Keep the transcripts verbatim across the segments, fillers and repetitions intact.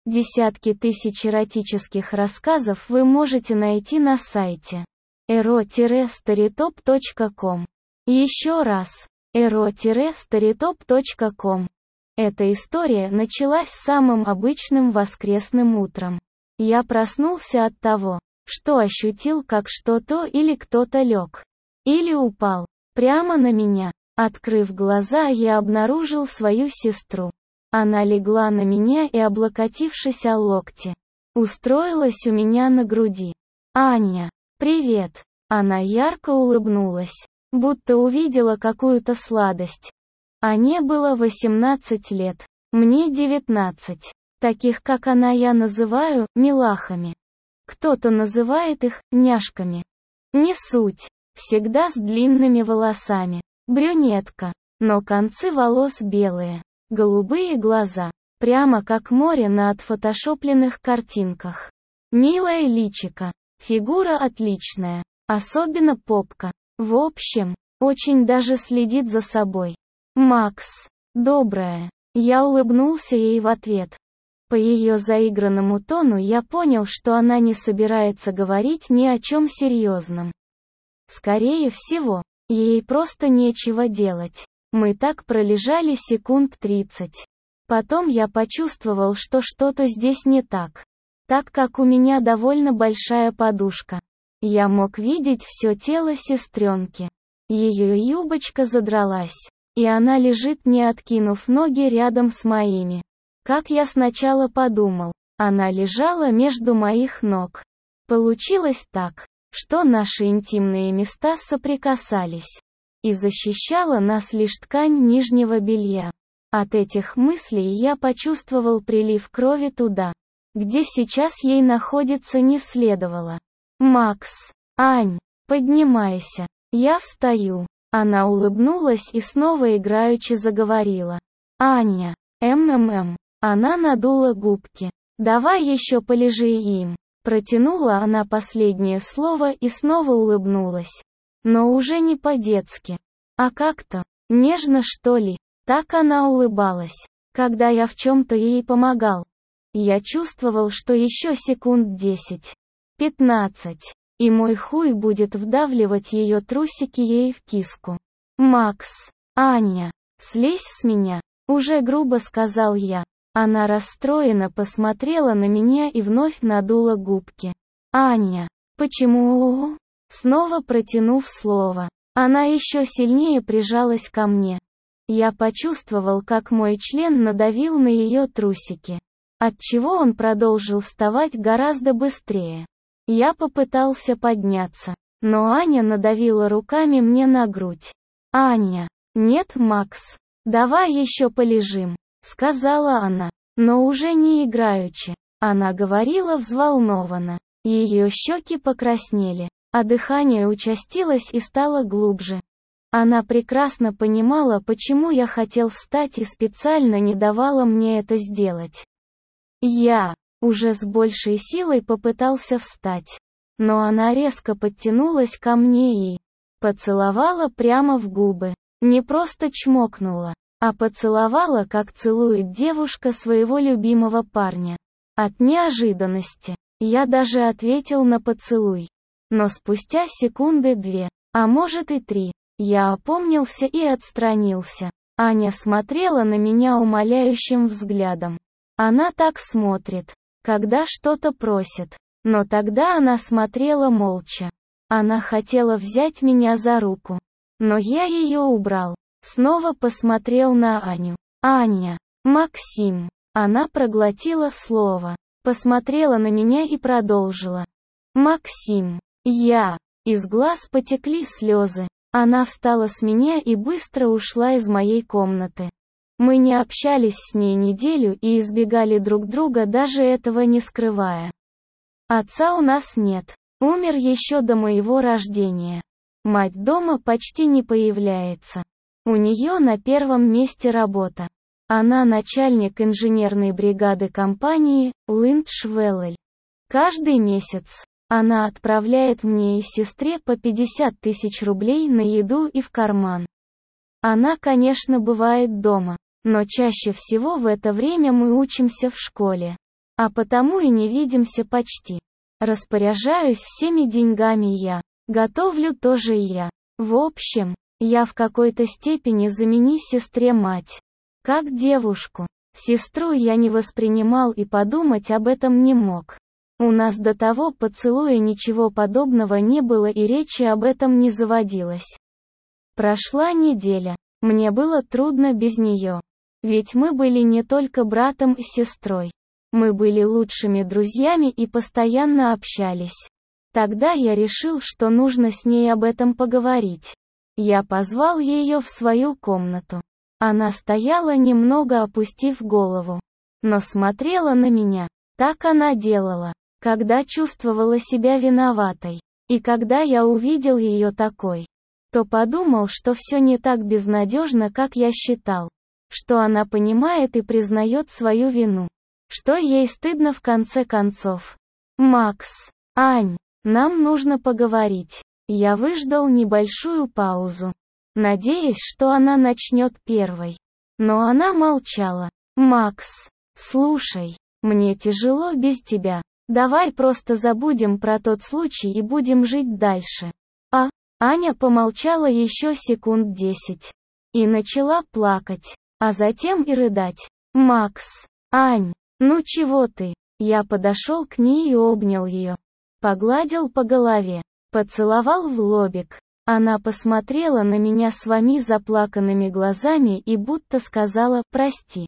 Десятки тысяч эротических рассказов вы можете найти на сайте эро старитоп точка ком. Еще раз, эро старитоп точка ком. Эта история началась самым обычным воскресным утром. Я проснулся от того, что ощутил, как что-то или кто-то лег. Или упал. Прямо на меня. Открыв глаза, я обнаружил свою сестру. Она легла на меня и, облокотившись о локти, устроилась у меня на груди. «Аня, привет!» Она ярко улыбнулась, будто увидела какую-то сладость. Ане было восемнадцать лет, мне девятнадцать. Таких, как она, я называю милахами. Кто-то называет их няшками. Не суть. Всегда с длинными волосами. Брюнетка, но концы волос белые. Голубые глаза, прямо как море на отфотошопленных картинках. Милое личико, фигура отличная, особенно попка. В общем, очень даже следит за собой. Макс, добрая. Я улыбнулся ей в ответ. По ее заигранному тону я понял, что она не собирается говорить ни о чем серьезном. Скорее всего, ей просто нечего делать. Мы так пролежали секунд тридцать. Потом я почувствовал, что что-то здесь не так. Так как у меня довольно большая подушка. Я мог видеть все тело сестренки. Ее юбочка задралась, и она лежит, не откинув ноги, рядом с моими. Как я сначала подумал, она лежала между моих ног. Получилось так, что наши интимные места соприкасались. И защищала нас лишь ткань нижнего белья. От этих мыслей я почувствовал прилив крови туда, где сейчас ей находиться не следовало. «Макс, Ань, поднимайся». Я встаю. Она улыбнулась и снова играючи заговорила. «Аня, МММ». Она надула губки. «Давай еще полежи им». Протянула она последнее слово и снова улыбнулась. Но уже не по-детски, а как-то нежно, что ли. Так она улыбалась, когда я в чем-то ей помогал. Я чувствовал, что еще секунд десять, пятнадцать, и мой хуй будет вдавливать ее трусики ей в киску. «Макс, Аня, слезь с меня», уже грубо сказал я. Она расстроенно посмотрела на меня и вновь надула губки. «Аня, почему?» Снова протянув слово, она еще сильнее прижалась ко мне. Я почувствовал, как мой член надавил на ее трусики, отчего он продолжил вставать гораздо быстрее. Я попытался подняться, но Аня надавила руками мне на грудь. «Аня, нет, Макс, давай еще полежим», сказала она, но уже не играючи. Она говорила взволнованно, ее щеки покраснели, а дыхание участилось и стало глубже. Она прекрасно понимала, почему я хотел встать, и специально не давала мне это сделать. Я уже с большей силой попытался встать, но она резко подтянулась ко мне и поцеловала прямо в губы. Не просто чмокнула, а поцеловала, как целует девушка своего любимого парня. От неожиданности я даже ответил на поцелуй. Но спустя секунды две, а может и три, я опомнился и отстранился. Аня смотрела на меня умоляющим взглядом. Она так смотрит, когда что-то просит. Но тогда она смотрела молча. Она хотела взять меня за руку. Но я ее убрал. Снова посмотрел на Аню. «Аня, Максим». Она проглотила слово. Посмотрела на меня и продолжила. «Максим». Я. Из глаз потекли слезы. Она встала с меня и быстро ушла из моей комнаты. Мы не общались с ней неделю и избегали друг друга, даже этого не скрывая. Отца у нас нет. Умер еще до моего рождения. Мать дома почти не появляется. У нее на первом месте работа. Она начальник инженерной бригады компании Линдшвеллель. Каждый месяц она отправляет мне и сестре по пятьдесят тысяч рублей на еду и в карман. Она, конечно, бывает дома, но чаще всего в это время мы учимся в школе. А потому и не видимся почти. Распоряжаюсь всеми деньгами я. Готовлю тоже я. В общем, я в какой-то степени замени сестре мать. Как девушку. Сестру я не воспринимал и подумать об этом не мог. У нас до того поцелуя ничего подобного не было и речи об этом не заводилось. Прошла неделя. Мне было трудно без нее. Ведь мы были не только братом и сестрой. Мы были лучшими друзьями и постоянно общались. Тогда я решил, что нужно с ней об этом поговорить. Я позвал ее в свою комнату. Она стояла немного опустив голову, но смотрела на меня. Так она делала, когда чувствовала себя виноватой. И когда я увидел ее такой, то подумал, что все не так безнадежно, как я считал. Что она понимает и признает свою вину. Что ей стыдно в конце концов. «Макс, Ань, нам нужно поговорить». Я выждал небольшую паузу, надеясь, что она начнет первой. Но она молчала. «Макс, слушай, мне тяжело без тебя. Давай просто забудем про тот случай и будем жить дальше». А? Аня помолчала еще секунд десять. И начала плакать, а затем и рыдать. «Макс, Ань, ну чего ты?» Я подошел к ней и обнял ее. Погладил по голове. Поцеловал в лобик. Она посмотрела на меня своими заплаканными глазами и будто сказала «прости».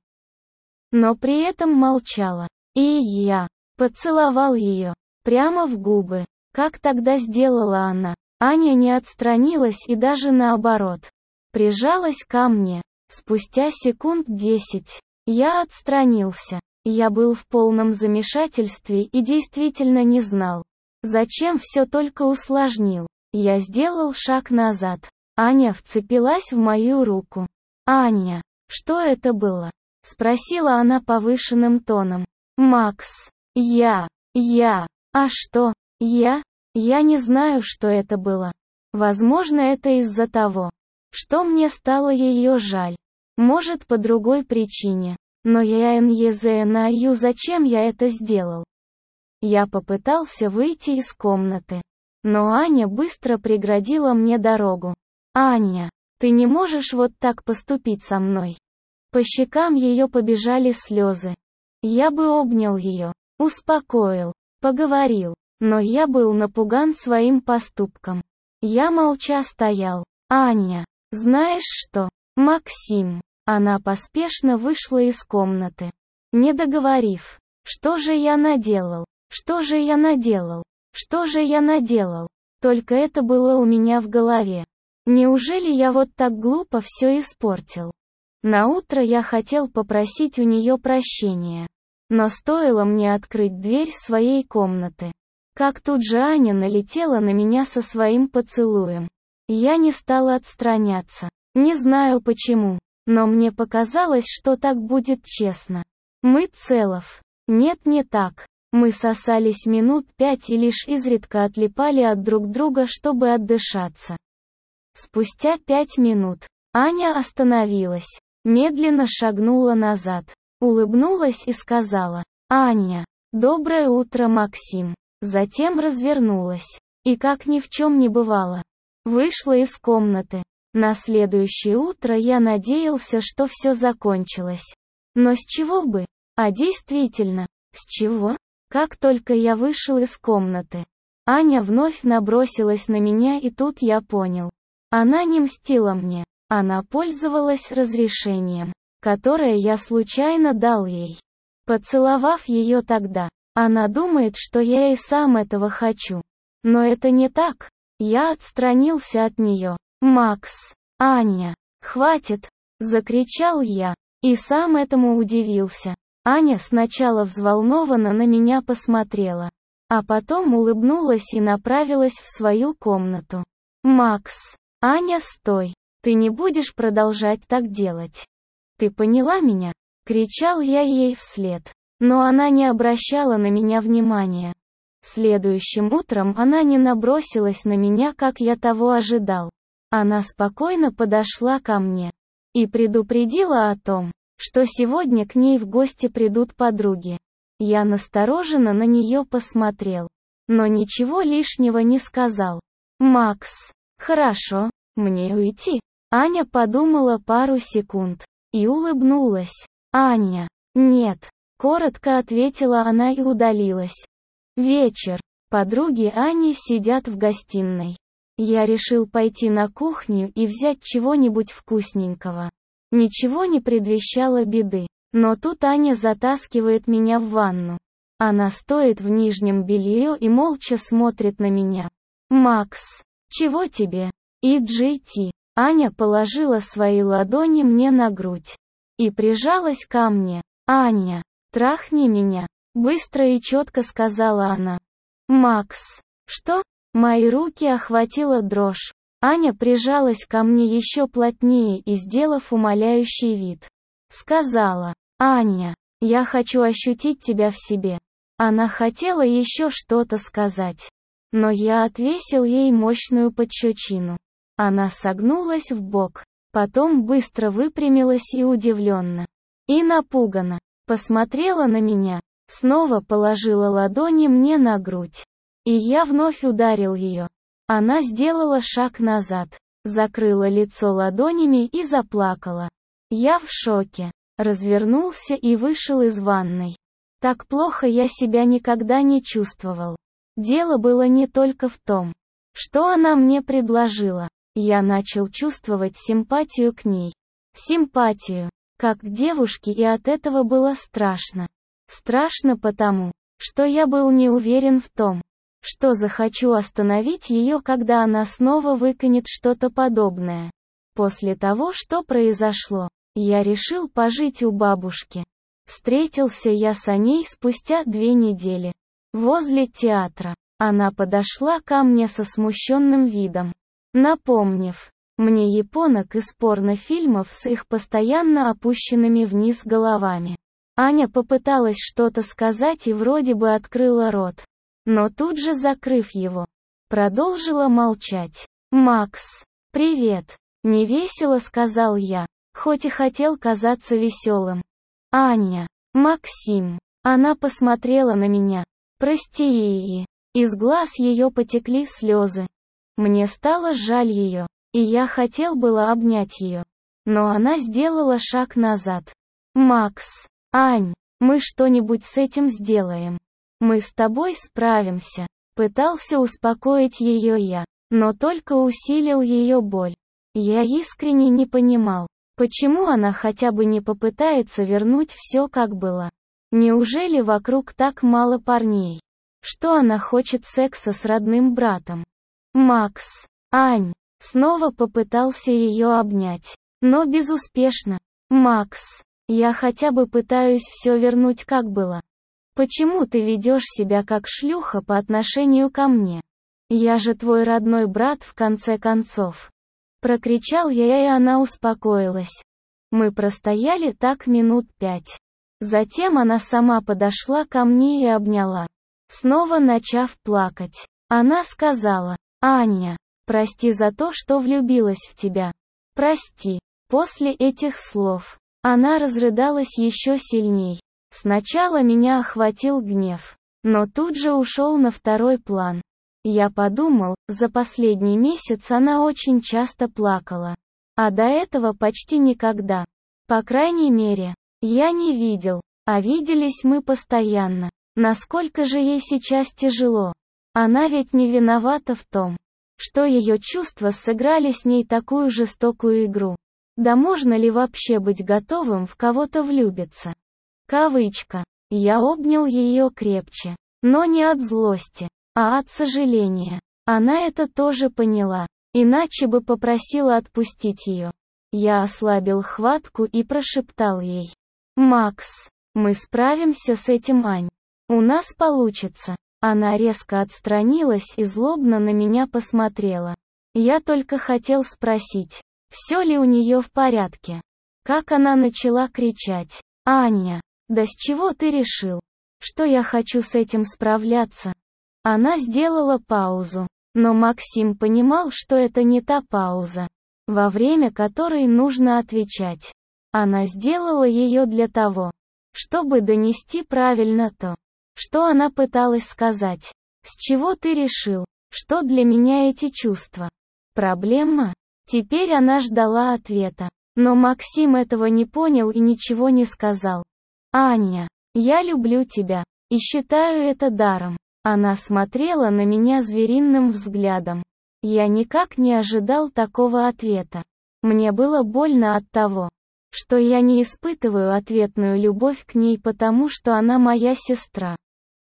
Но при этом молчала. И я поцеловал ее. Прямо в губы. Как тогда сделала она. Аня не отстранилась и даже наоборот. Прижалась ко мне. Спустя секунд десять. Я отстранился. Я был в полном замешательстве и действительно не знал, зачем все только усложнил. Я сделал шаг назад. Аня вцепилась в мою руку. «Аня, что это было?» — спросила она повышенным тоном. «Макс, я, я, а что, я? Я не знаю, что это было. Возможно, это из-за того, что мне стало ее жаль. Может, по другой причине. Но я не знаю, зачем я это сделал». Я попытался выйти из комнаты. Но Аня быстро преградила мне дорогу. «Аня, ты не можешь вот так поступить со мной». По щекам ее побежали слезы. Я бы обнял ее, успокоил, поговорил, но я был напуган своим поступком. Я молча стоял. «Аня, знаешь что, Максим?» Она поспешно вышла из комнаты, не договорив. «Что же я наделал? Что же я наделал? Что же я наделал?» Только это было у меня в голове. Неужели я вот так глупо все испортил? Наутро я хотел попросить у нее прощения. Но стоило мне открыть дверь своей комнаты, как тут же Аня налетела на меня со своим поцелуем. Я не стала отстраняться. Не знаю почему, но мне показалось, что так будет честно. Мы целов. Нет, не так. Мы сосались минут пять и лишь изредка отлипали от друг друга, чтобы отдышаться. Спустя пять минут Аня остановилась, медленно шагнула назад, улыбнулась и сказала: «Аня, доброе утро, Максим». Затем развернулась и, как ни в чем не бывало, вышла из комнаты. На следующее утро я надеялся, что все закончилось. Но с чего бы? А действительно, с чего? Как только я вышел из комнаты, Аня вновь набросилась на меня, и тут я понял. Она не мстила мне, она пользовалась разрешением, которое я случайно дал ей. Поцеловав ее тогда, она думает, что я и сам этого хочу. Но это не так. Я отстранился от нее. «Макс, Аня, хватит!» — закричал я, и сам этому удивился. Аня сначала взволнованно на меня посмотрела, а потом улыбнулась и направилась в свою комнату. «Макс, Аня, стой! Ты не будешь продолжать так делать. Ты поняла меня?» — кричал я ей вслед. Но она не обращала на меня внимания. Следующим утром она не набросилась на меня, как я того ожидал. Она спокойно подошла ко мне и предупредила о том, что сегодня к ней в гости придут подруги. Я настороженно на нее посмотрел, но ничего лишнего не сказал. «Макс, хорошо, мне уйти?» Аня подумала пару секунд и улыбнулась. «Аня, нет», — коротко ответила она и удалилась. Вечер. Подруги Ани сидят в гостиной. Я решил пойти на кухню и взять чего-нибудь вкусненького. Ничего не предвещало беды. Но тут Аня затаскивает меня в ванну. Она стоит в нижнем белье и молча смотрит на меня. «Макс, чего тебе?» «И Джей Ти». Аня положила свои ладони мне на грудь и прижалась ко мне. «Аня, трахни меня», — быстро и четко сказала она. «Макс, что?» Мои руки охватила дрожь. Аня прижалась ко мне еще плотнее и, сделав умоляющий вид, сказала: «Аня, я хочу ощутить тебя в себе». Она хотела еще что-то сказать, но я отвесил ей мощную пощечину. Она согнулась в бок, потом быстро выпрямилась и удивленно и напуганно посмотрела на меня, снова положила ладони мне на грудь. И я вновь ударил ее. Она сделала шаг назад, закрыла лицо ладонями и заплакала. Я в шоке. Развернулся и вышел из ванной. Так плохо я себя никогда не чувствовал. Дело было не только в том, что она мне предложила. Я начал чувствовать симпатию к ней. Симпатию, как к девушке, и от этого было страшно. Страшно потому, что я был не уверен в том, что захочу остановить ее, когда она снова выкинет что-то подобное. После того, что произошло, я решил пожить у бабушки. Встретился я с Аней спустя две недели. Возле театра. Она подошла ко мне со смущенным видом, напомнив мне японок из порнофильмов с их постоянно опущенными вниз головами. Аня попыталась что-то сказать и вроде бы открыла рот, но тут же, закрыв его, продолжила молчать. «Макс, привет!» — невесело сказал я, хоть и хотел казаться веселым. «Аня, Максим!» Она посмотрела на меня. «Прости!» Из глаз ее потекли слезы. Мне стало жаль ее, и я хотел было обнять ее. Но она сделала шаг назад. «Макс, Ань, мы что-нибудь с этим сделаем. Мы с тобой справимся», — пытался успокоить ее я, но только усилил ее боль. Я искренне не понимал, почему она хотя бы не попытается вернуть все как было. Неужели вокруг так мало парней? Что она хочет секса с родным братом? «Макс, Ань», снова попытался ее обнять, но безуспешно. «Макс, я хотя бы пытаюсь все вернуть как было. Почему ты ведешь себя как шлюха по отношению ко мне? Я же твой родной брат в конце концов». Прокричал я, и она успокоилась. Мы простояли так минут пять. Затем она сама подошла ко мне и обняла, снова начав плакать. Она сказала: «Аня, прости за то, что влюбилась в тебя. Прости». После этих слов она разрыдалась еще сильней. Сначала меня охватил гнев, но тут же ушел на второй план. Я подумал, за последний месяц она очень часто плакала. А до этого почти никогда. По крайней мере, я не видел, а виделись мы постоянно. Насколько же ей сейчас тяжело. Она ведь не виновата в том, что ее чувства сыграли с ней такую жестокую игру. Да можно ли вообще быть готовым в кого-то влюбиться? Кавычка. Я обнял ее крепче, но не от злости, а от сожаления. Она это тоже поняла, иначе бы попросила отпустить ее. Я ослабил хватку и прошептал ей: «Макс, мы справимся с этим, Ань. У нас получится». Она резко отстранилась и злобно на меня посмотрела. Я только хотел спросить, все ли у нее в порядке. Как она начала кричать: «Аня, да с чего ты решил, что я хочу с этим справляться?» Она сделала паузу, но Максим понимал, что это не та пауза, во время которой нужно отвечать. Она сделала ее для того, чтобы донести правильно то, что она пыталась сказать. С чего ты решил, что для меня эти чувства? Проблема? Теперь она ждала ответа. Но Максим этого не понял и ничего не сказал. Аня, я люблю тебя, и считаю это даром. Она смотрела на меня звериным взглядом. Я никак не ожидал такого ответа. Мне было больно от того, что я не испытываю ответную любовь к ней, потому что она моя сестра.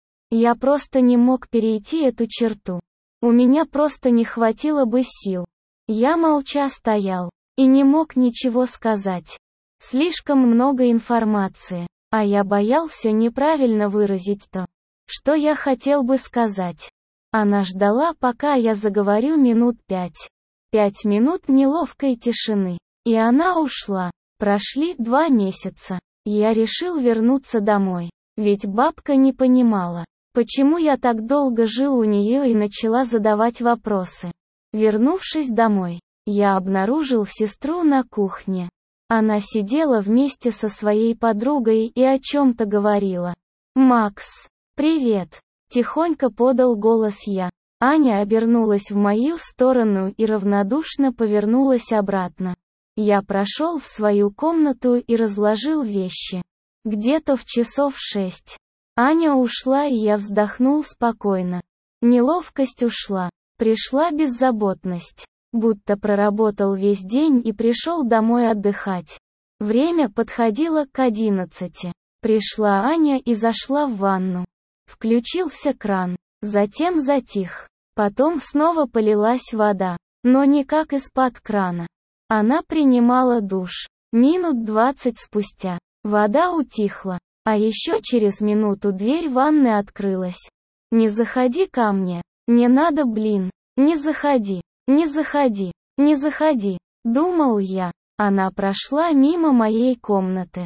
Я просто не мог перейти эту черту. У меня просто не хватило бы сил. Я молча стоял и не мог ничего сказать. Слишком много информации, а я боялся неправильно выразить то, что я хотел бы сказать. Она ждала, пока я заговорю минут пять. Пять минут неловкой тишины. И она ушла. Прошли два месяца. Я решил вернуться домой. Ведь бабка не понимала, почему я так долго жил у нее, и начала задавать вопросы. Вернувшись домой, я обнаружил сестру на кухне. Она сидела вместе со своей подругой и о чем-то говорила. «Макс, привет!» — тихонько подал голос я. Аня обернулась в мою сторону и равнодушно повернулась обратно. Я прошел в свою комнату и разложил вещи. Где-то в часов шесть. Аня ушла, и я вздохнул спокойно. Неловкость ушла. Пришла беззаботность. Будто проработал весь день и пришел домой отдыхать. Время подходило к одиннадцати. Пришла Аня и зашла в ванну. Включился кран. Затем затих. Потом снова полилась вода. Но не как из-под крана. Она принимала душ. Минут двадцать спустя. Вода утихла. А еще через минуту дверь ванны открылась. «Не заходи ко мне. Не надо, блин. Не заходи. Не заходи. Не заходи», — думал я. Она прошла мимо моей комнаты.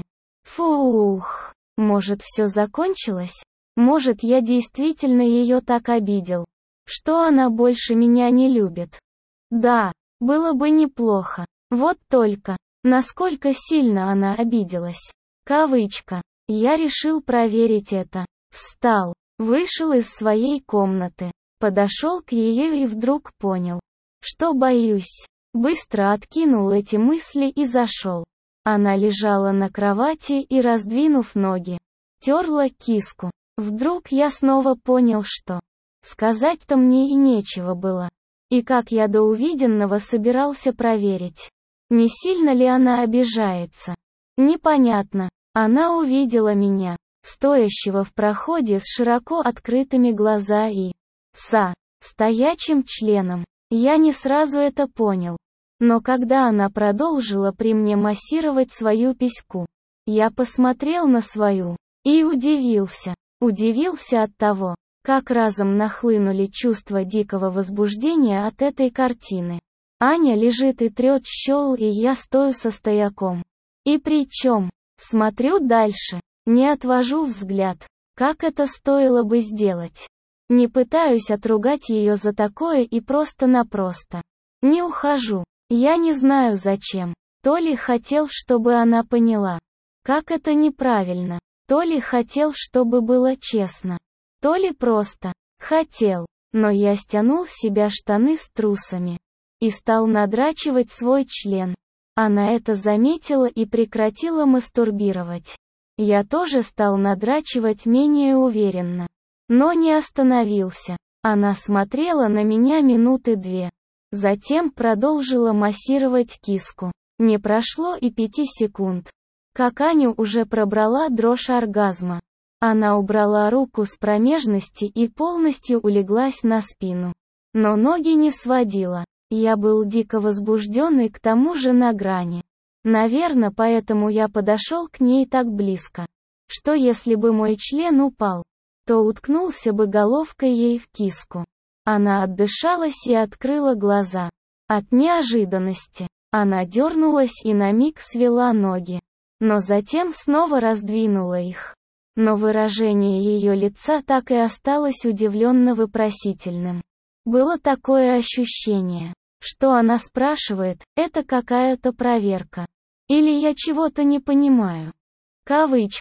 Фух. Может, все закончилось? Может, я действительно ее так обидел, что она больше меня не любит? Да, было бы неплохо. Вот только, насколько сильно она обиделась. Кавычка. Я решил проверить это. Встал, вышел из своей комнаты, подошел к ее и вдруг понял, что боюсь. Быстро откинул эти мысли и зашел. Она лежала на кровати и, раздвинув ноги, терла киску. Вдруг я снова понял, что сказать-то мне и нечего было. И как я до увиденного собирался проверить, не сильно ли она обижается. Непонятно. Она увидела меня, стоящего в проходе с широко открытыми глаза и со стоячим членом. Я не сразу это понял. Но когда она продолжила при мне массировать свою письку, я посмотрел на свою и удивился. Удивился от того, как разом нахлынули чувства дикого возбуждения от этой картины. Аня лежит и трет щёл, и я стою со стояком. И причем, смотрю дальше, не отвожу взгляд, как это стоило бы сделать. Не пытаюсь отругать ее за такое и просто-напросто не ухожу. Я не знаю зачем. То ли хотел, чтобы она поняла, как это неправильно, то ли хотел, чтобы было честно, то ли просто хотел. Но я стянул с себя штаны с трусами и стал надрачивать свой член. Она это заметила и прекратила мастурбировать. Я тоже стал надрачивать менее уверенно, но не остановился. Она смотрела на меня минуты две. Затем продолжила массировать киску. Не прошло и пяти секунд, как Аню уже пробрала дрожь оргазма. Она убрала руку с промежности и полностью улеглась на спину. Но ноги не сводила. Я был дико возбужден и к тому же на грани. Наверное, поэтому я подошел к ней так близко, что если бы мой член упал, то уткнулся бы головкой ей в киску. Она отдышалась и открыла глаза. От неожиданности она дернулась и на миг свела ноги, но затем снова раздвинула их. Но выражение ее лица так и осталось удивленно-вопросительным. Было такое ощущение, что она спрашивает, это какая-то проверка. Или я чего-то не понимаю. Кавычка.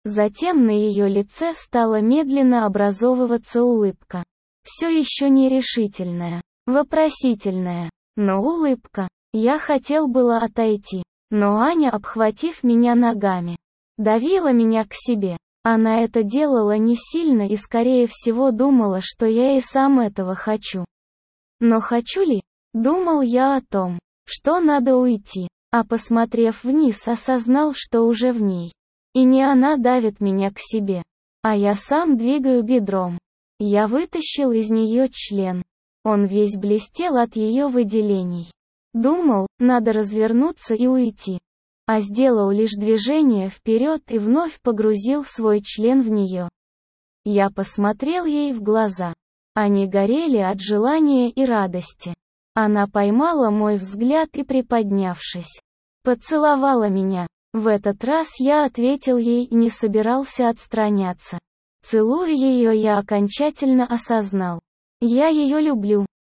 Затем на ее лице стала медленно образовываться улыбка. Все еще нерешительная, вопросительная, но улыбка. Я хотел было отойти, но Аня, обхватив меня ногами, давила меня к себе. Она это делала не сильно и, скорее всего, думала, что я и сам этого хочу. Но хочу ли? Думал я о том, что надо уйти, а посмотрев вниз, осознал, что уже в ней. И не она давит меня к себе, а я сам двигаю бедром. Я вытащил из нее член. Он весь блестел от ее выделений. Думал, надо развернуться и уйти. А сделал лишь движение вперед и вновь погрузил свой член в нее. Я посмотрел ей в глаза. Они горели от желания и радости. Она поймала мой взгляд и, приподнявшись, поцеловала меня. В этот раз я ответил ей и не собирался отстраняться. Целуя ее, я окончательно осознал. Я ее люблю.